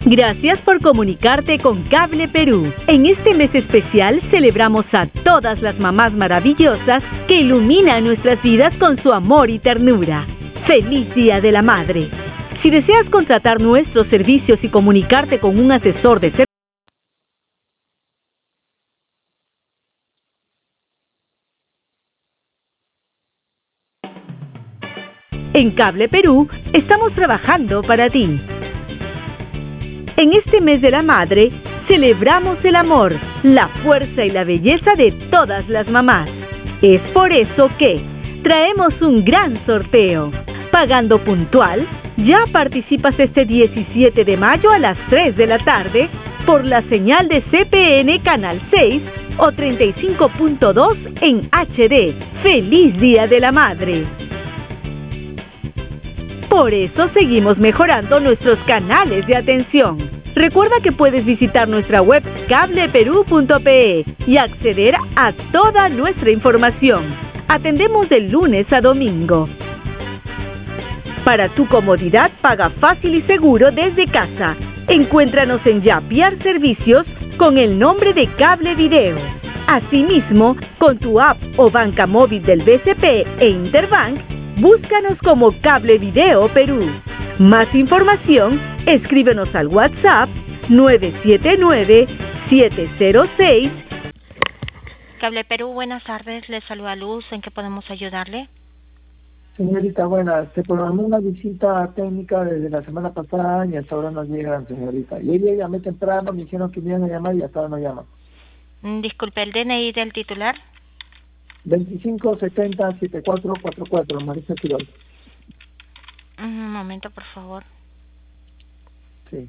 Gracias por comunicarte con Cable Perú. En este mes especial celebramos a todas las mamás maravillosas que iluminan nuestras vidas con su amor y ternura. ¡Feliz Día de la Madre! Si deseas contratar nuestros servicios y comunicarte con un asesor de servicios, en Cable Perú estamos trabajando para ti. En este mes de la madre, celebramos el amor, la fuerza y la belleza de todas las mamás. Es por eso que traemos un gran sorteo. Pagando puntual, ya participas este 17 de mayo a las 3 de la tarde por la señal de CPN Canal 6 o 35.2 en HD. ¡Feliz Día de la Madre! Por eso seguimos mejorando nuestros canales de atención. Recuerda que puedes visitar nuestra web cableperú.pe y acceder a toda nuestra información. Atendemos de lunes a domingo. Para tu comodidad, paga fácil y seguro desde casa. Encuéntranos en Yapiar Servicios con el nombre de Cable Video. Asimismo, con tu app o banca móvil del BCP e Interbank, búscanos como Cable Video Perú. Más información, escríbenos al WhatsApp 979-706. Cable Perú, buenas tardes. Le saluda Luz. ¿En qué podemos ayudarle? Señorita, buenas. Se programó una visita técnica desde la semana pasada y hasta ahora no llegan, señorita. Y hoy llamé temprano, me dijeron que me iban a llamar y hasta ahora no llaman. Disculpe, ¿el DNI del titular? 2570-7444, Marisa Quiroz. Un momento, por favor. Sí.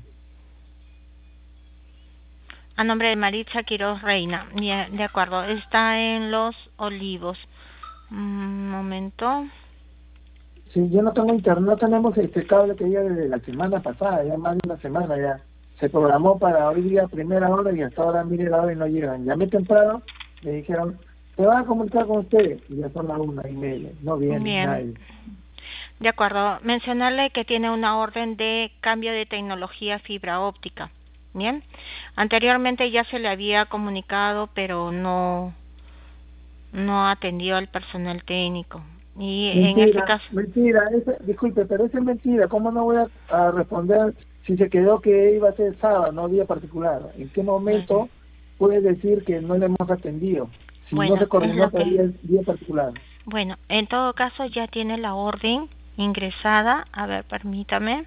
A nombre de Maritza Quiroz Reina. De acuerdo, está en Los Olivos. Un momento. Sí, yo no tengo internet, no tenemos este cable que ya desde la semana pasada, ya más de una semana ya. Se programó para hoy día primera hora y hasta ahora mire la hora y no llegan. Llamé temprano, me dijeron, se van a comunicar con ustedes y ya son las 1:30, no viene nadie. De acuerdo, mencionarle que tiene una orden de cambio de tecnología fibra óptica. Bien, anteriormente ya se le había comunicado, pero no atendió al personal técnico. Y mentira, en este caso... Mentira, disculpe, pero eso es mentira. ¿Cómo no voy a responder si se quedó que iba a ser sábado, no día particular? ¿En qué momento puede decir que no le hemos atendido? Si no se coordinó para día particular. Bueno, en todo caso ya tiene la orden ingresada. A ver, permítame.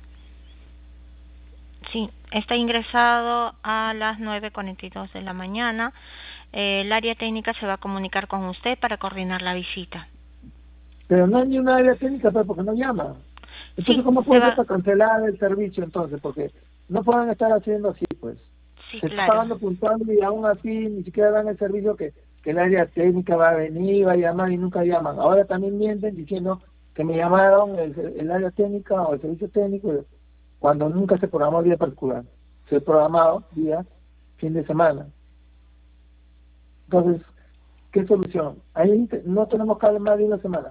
Sí, está ingresado a las 9:42 de la mañana. El área técnica se va a comunicar con usted para coordinar la visita. Pero no hay ni una área técnica, pues, porque no llama. Entonces, sí, ¿cómo puede ser para cancelar el servicio entonces? Porque no pueden estar haciendo así, pues. Sí, se está pagando puntual y aún así ni siquiera dan el servicio que el área técnica va a venir, va a llamar y nunca llaman. Ahora también mienten diciendo que me llamaron el área técnica o el servicio técnico cuando nunca se programó día particular. Se programado día fin de semana. Entonces, ¿qué solución? Ahí no tenemos cable más de una semana.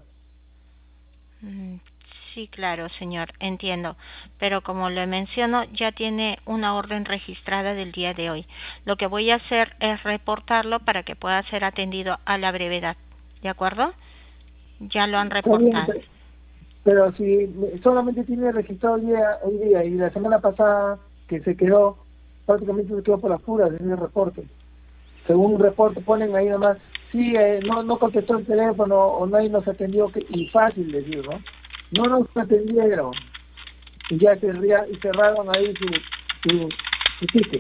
Sí, claro, señor, entiendo. Pero como le menciono, ya tiene una orden registrada del día de hoy. Lo que voy a hacer es reportarlo para que pueda ser atendido a la brevedad. ¿De acuerdo? Ya lo han reportado. Bien, pero si solamente tiene registrado hoy día y la semana pasada que se quedó, prácticamente se quedó por las puras en el reporte. Según un reporte ponen ahí nomás, sí, no contestó el teléfono o nadie nos atendió, y fácil decir, ¿no? No nos atendieron y ya cerraron ahí su ticket.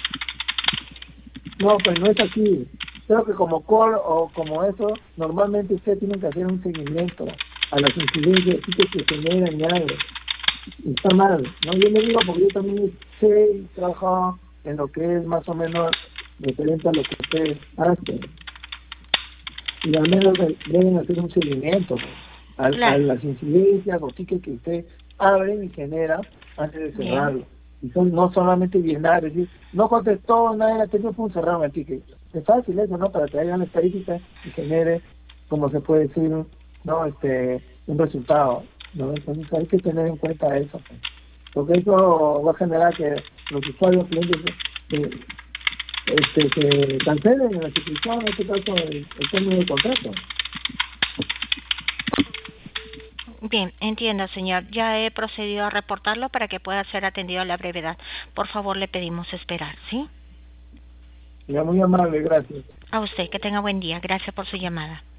No, pues no es así. Creo que como call o como eso, normalmente ustedes tienen que hacer un seguimiento a las incidencias que se generan y algo. Y está mal, ¿no? Yo le digo porque yo también sé y trabajo en lo que es más o menos referente a lo que ustedes hacen. Y al menos deben hacer un seguimiento a las incidencias o tickets que usted abre y genera antes de cerrarlo. Y son no solamente llenar, es decir, no contestó, nadie la atendió, pum, cerraron el ticket. Es fácil eso, ¿no? Para que hagan la estadística y genere, como se puede decir, ¿no? Un resultado, ¿no? Entonces hay que tener en cuenta eso, porque eso va a generar que los usuarios clientes se cancelen en la suscripción, en este caso el término de contrato. Bien, entiendo, señor. Ya he procedido a reportarlo para que pueda ser atendido a la brevedad. Por favor, le pedimos esperar, ¿sí? Ya, muy amable, gracias. A usted, que tenga buen día. Gracias por su llamada.